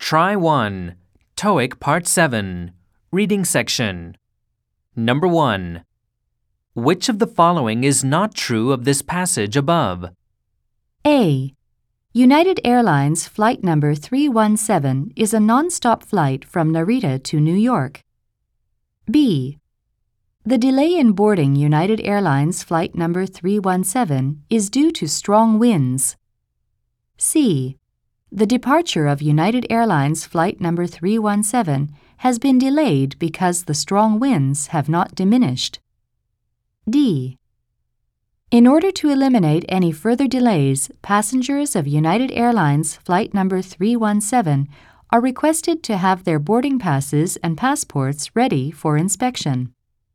Try 1. TOEIC Part 7. Reading section. Number 1. Which of the following is not true of this passage above? A. United Airlines flight number 317 is a non-stop flight from Narita to New York. B. The delay in boarding United Airlines flight number 317 is due to strong winds. C. The departure of United Airlines flight number 317 has been delayed because the strong winds have not diminished. D. In order to eliminate any further delays, passengers of United Airlines flight number 317 are requested to have their boarding passes and passports ready for inspection.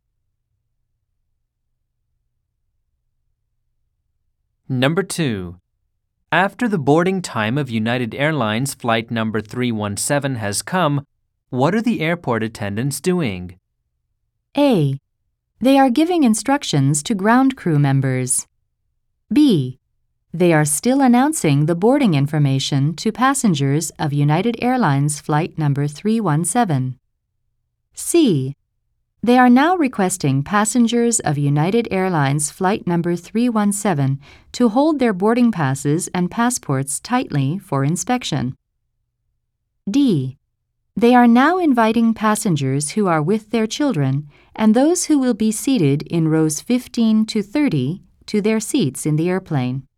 Number 2. After the boarding time of United Airlines flight number 317 has come, what are the airport attendants doing? A. They are giving instructions to ground crew members. B. They are still announcing the boarding information to passengers of United Airlines flight number 317. C. They are now requesting passengers of United Airlines flight number 317 to hold their boarding passes and passports tightly for inspection. D. They are now inviting passengers who are with their children and those who will be seated in rows 15 to 30 to their seats in the airplane.